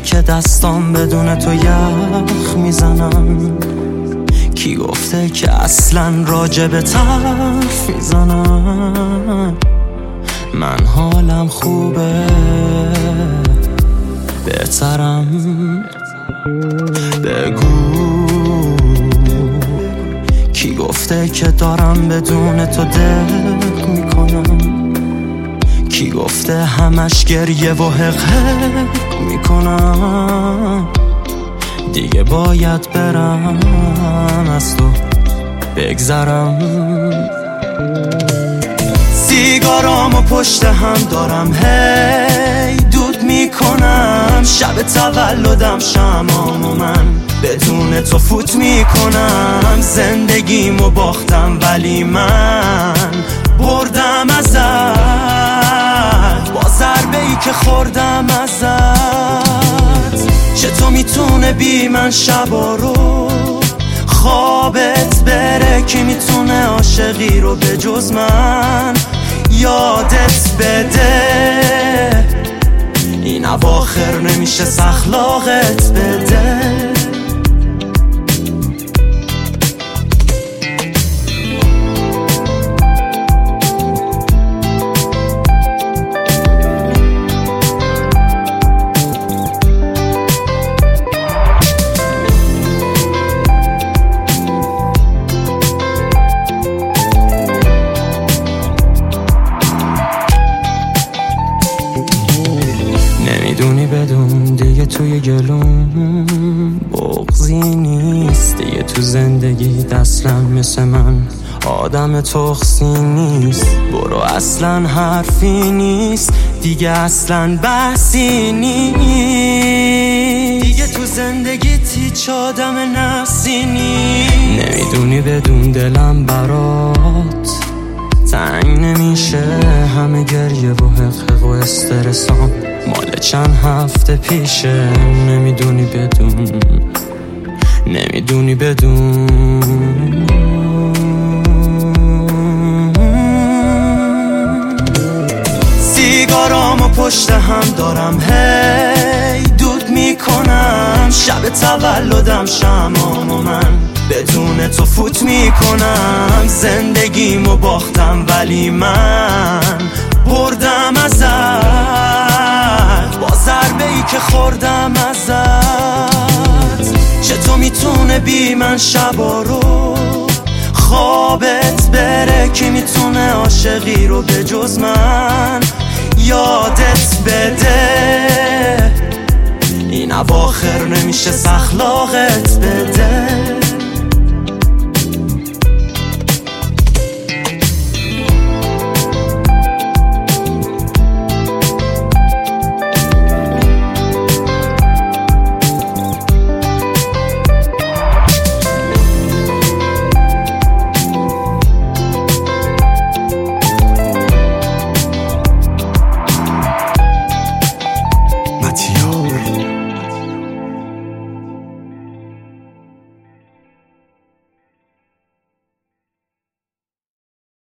که دستام بدون تو یخ میزنم؟ کی گفته که اصلا راجبت حرف میزنم؟ من حالم خوبه، بهترم. بگو کی گفته که دارم بدون تو دق میکنم؟ کی گفته همش گریه و حق میکنم؟ دیگه باید برم از تو بگذرم. سیگارامو پشت هم دارم هی دود میکنم، شب تولدم شمعامو من بدون تو فوت میکنم. زندگیمو باختم ولی من بردم ازت، با ضربه‌ای که خوردم ازت. چطور میتونه بی من شبا رو خوابت بره؟ که میتونه عاشقی رو به جز من یادت بده؟ این اواخر نمیشه سخلاقت بده. نمیدونی بدون دیگه توی گلوم بغضی نیست، دیگه تو زندگی اصلا مثل من آدم تخصی نیست. برو اصلا حرفی نیست دیگه، اصلا بحثی نیست دیگه تو زندگی هیچ آدم نفسی نیست. نمیدونی بدون دلم برات تنگ نمیشه، همه گریه و حقق و استرسام مال چند هفته پیشه. نمیدونی بدون سیگارامو پشت هم دارم هی دود میکنم، شب تولدم شمعامو من بدون تو فوت میکنم. زندگیمو باختم ولی من بردم ازت، با ضربه‌ای که خوردم ازت. چطور میتونه بی من شبا رو خوابت بره؟ که میتونه عاشقی رو به جز من یادت بده؟ این اواخر نمیشه سخلاقت